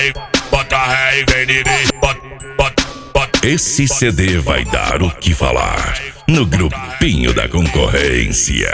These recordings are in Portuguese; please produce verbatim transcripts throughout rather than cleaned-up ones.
ré, bota ré e vem de mim. Bota, bota, bota. Esse C D vai dar o que falar no grupinho da concorrência.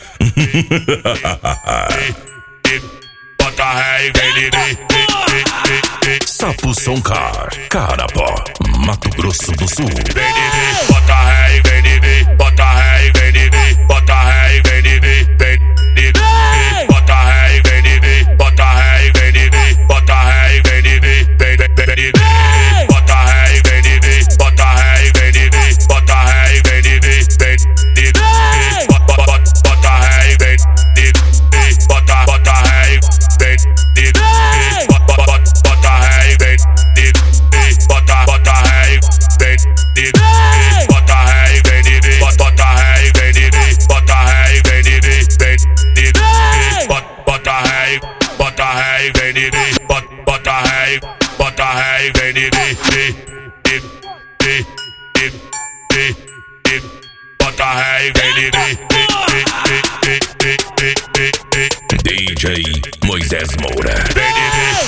Bota ré e vem de mim. Sapo Soncar, Carapó, Mato Grosso do Sul. Vem de mim, bota ré e vem de mim. Bota ré e vem de mim. Bota ré e vem de mim. Vem de mim. Bota ré e vem de mim. Bota ré e vem de mim. Bota ré e vem de mim. Vem, vem, vem de mim. Bota ré e vem de mim. Bota ré e vem de mim. Bota ré e vem de mim. Vem de mim. Bota, bota, bota ré e vem de mim. Bota, bota ré e vem de mim. Bota, bota, bota ré e vem de mim. Bota, bota ré e vem de mim. Bota ré e vem de mim. Bota ré e vem de mim. Bota ré e vem de mim. Vem de mim. Bota ré e bota ré e vem de mim. Bota ré e bota ré e vem de mim. Bota ré e vem de mim. D J Moisés Moura. Vem de mim.